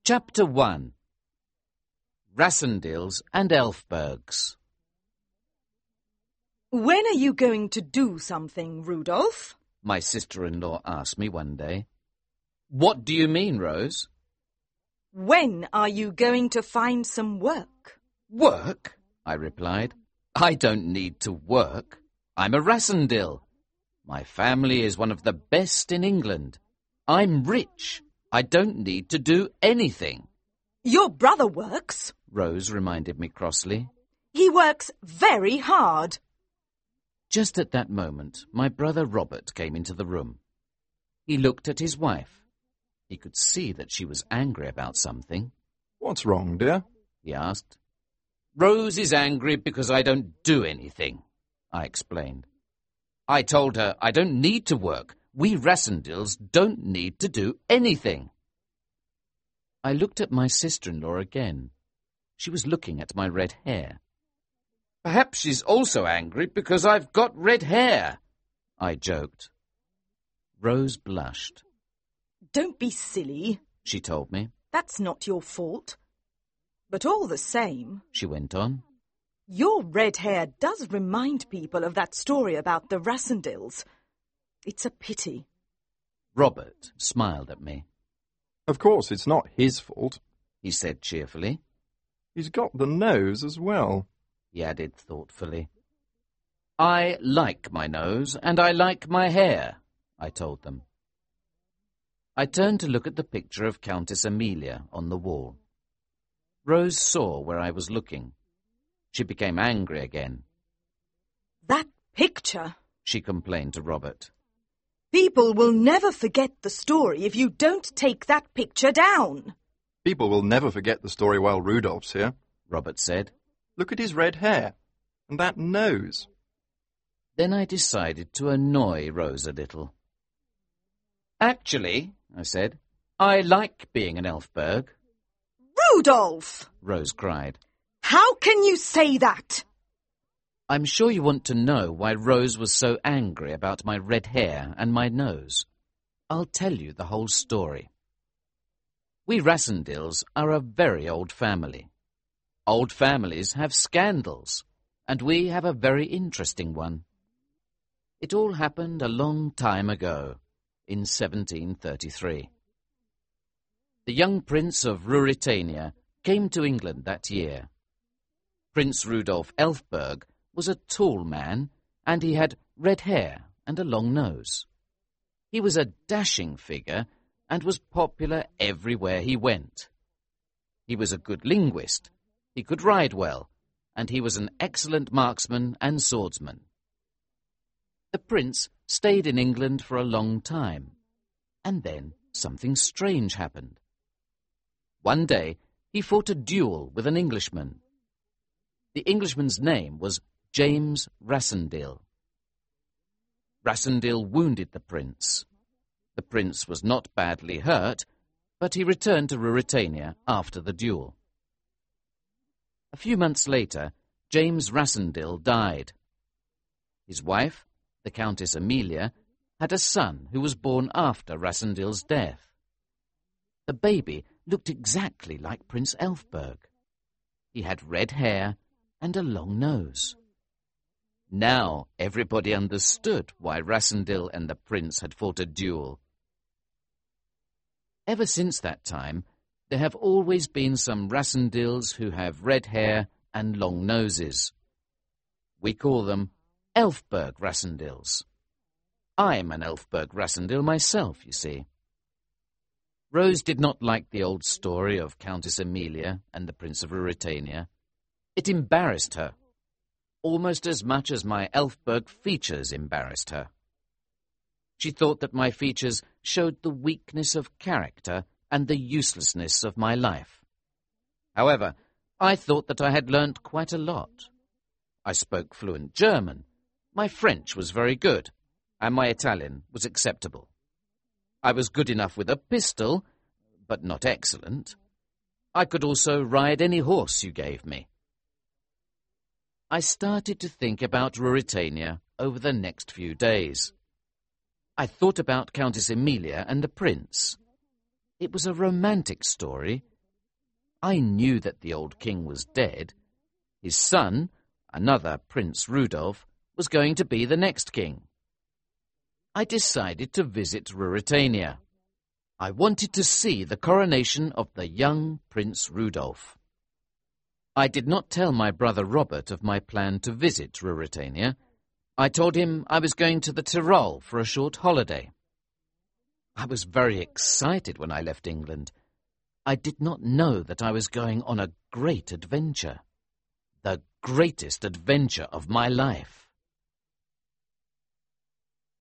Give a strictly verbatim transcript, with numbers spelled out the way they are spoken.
Chapter one. Rassendils and Elfbergs. When are you going to do something, Rudolph? My sister-in-law asked me one day. What do you mean, Rose? When are you going to find some work? Work? I replied. I don't need to work. I'm a Rassendil. My family is one of the best in England. I'm rich. I don't need to do anything. Your brother works. Rose reminded me crossly. He works very hard. Just at that moment, my brother Robert came into the room. He looked at his wife. He could see that she was angry about something. What's wrong, dear? He asked. Rose is angry because I don't do anything, I explained. I told her I don't need to work. We Rassendils don't need to do anything. I looked at my sister-in-law again. She was looking at my red hair. Perhaps she's also angry because I've got red hair, I joked. Rose blushed. Don't be silly, she told me. That's not your fault. But all the same, she went on, your red hair does remind people of that story about the Rassendils. It's a pity. Robert smiled at me. Of course, it's not his fault, he said cheerfully. He's got the nose as well, he added thoughtfully. I like my nose and I like my hair, I told them. I turned to look at the picture of Countess Amelia on the wall. Rose saw where I was looking. She became angry again. That picture, she complained to Robert. People will never forget the story if you don't take that picture down. People will never forget the story while Rudolph's here, Robert said. Look at his red hair and that nose. Then I decided to annoy Rose a little. Actually, I said, I like being an Elfberg. Rudolph! Rose cried. How can you say that? I'm sure you want to know why Rose was so angry about my red hair and my nose. I'll tell you the whole story. We Rassendils are a very old family. Old families have scandals, and we have a very interesting one. It all happened a long time ago, in seventeen thirty-three. The young Prince of Ruritania came to England that year. Prince Rudolph Elfberg was a tall man, and he had red hair and a long nose. He was a dashing figure and was popular everywhere he went. He was a good linguist, he could ride well, and he was an excellent marksman and swordsman. The prince stayed in England for a long time, and then something strange happened. One day he fought a duel with an Englishman. The Englishman's name was James Rassendil. Rassendil wounded the prince. The prince was not badly hurt, but he returned to Ruritania after the duel. A few months later, James Rassendil died. His wife, the Countess Amelia, had a son who was born after Rassendil's death. The baby looked exactly like Prince Elfberg. He had red hair and a long nose. Now everybody understood why Rassendil and the prince had fought a duel. Ever since that time, there have always been some Rassendils who have red hair and long noses. We call them Elfberg Rassendils. I'm an Elfberg Rassendil myself, you see. Rose did not like the old story of Countess Amelia and the Prince of Ruritania. It embarrassed her, almost as much as my Elfberg features embarrassed her. She thought that my features showed the weakness of character and the uselessness of my life. However, I thought that I had learnt quite a lot. I spoke fluent German, my French was very good, and my Italian was acceptable. I was good enough with a pistol, but not excellent. I could also ride any horse you gave me. I started to think about Ruritania over the next few days. I thought about Countess Amelia and the prince. It was a romantic story, I knew that the old king was dead. His son, another Prince Rudolph, was going to be the next king. I decided to visit Ruritania. I wanted to see the coronation of the young Prince Rudolph. I did not tell my brother Robert of my plan to visit Ruritania. I told him I was going to the Tyrol for a short holiday. I was very excited when I left England. I did not know that I was going on a great adventure. The greatest adventure of my life.